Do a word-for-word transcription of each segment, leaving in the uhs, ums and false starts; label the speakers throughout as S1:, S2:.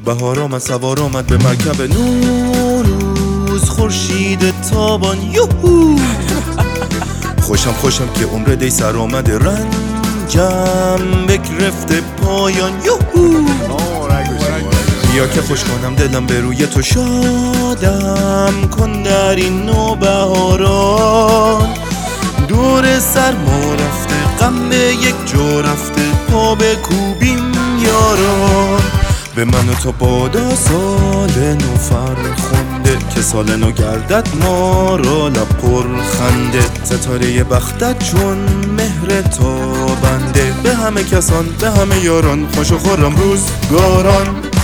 S1: بهار آمد سوار آمد به مرکب نوروز، خورشید تابان یوهو. خوشم خوشم که عمر دی سر آمده، رنجم بگرفته پایان یوهو. بیا که خوش کنم دلم به روی تو، شادم کن در این نوبهاران. دور سرما رفته، غم به یک جا رفته، پا بکوبیم یاران. به من و تو بادا سال نو فرخنده، که سال نو گردد ما را لب پر خنده. ستاره بختت چون مهر تابنده، به همه کسان به همه یاران، خوش و خرم روزگاران.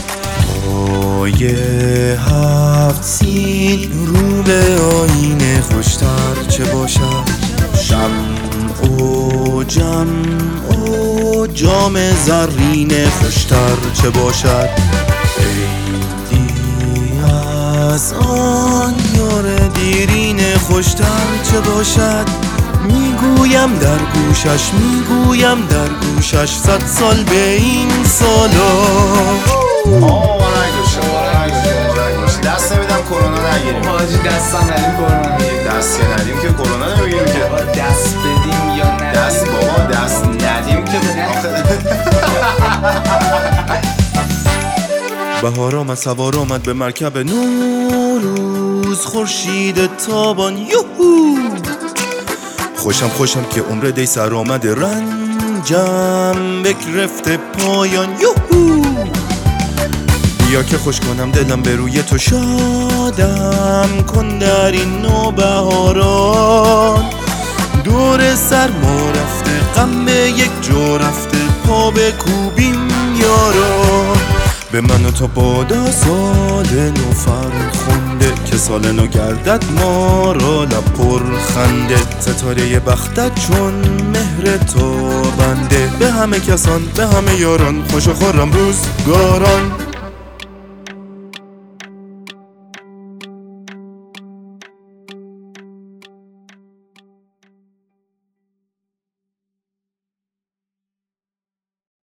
S1: پایه هفت سین رو به آینه، خوشتر چه باشد شمع و جمع و جام زرینه، خوشتر چه باشد عیدی از آن یار دیرینه، خوشتر چه باشد. میگویم در گوشش، میگویم در گوشش، صد سال به این سالا.
S2: آه ما نگوشه ما نگوشه دست نمیدم کرونا نگیریم.
S3: حاجی دستم ندیم کرونا نگیریم.
S2: دست که ندیم که کرونا نمیگیریم که.
S3: دست بدیم یا ندیم؟
S2: دست بابا دست ندیم که
S1: بهار آمد سوار آمد به مرکب نوروز، خورشید تابان یوهو. خوشم خوشم که عمر دی سر آمده، رنجم بگرفته پایان یوهو. بیا که خوش کنم دلم به روی تو، شادم کن در این نوبهاران. دور سرما رفته، غم به یک جا رفته، پا بکوبیم یاران. به من و تو بادا سال نو فرخنده، که سال نو گردد ما را لب پر خنده. ستاره بختت چون مهر تابنده، به همه کسان به همه یاران، خوش و خرم روزگاران.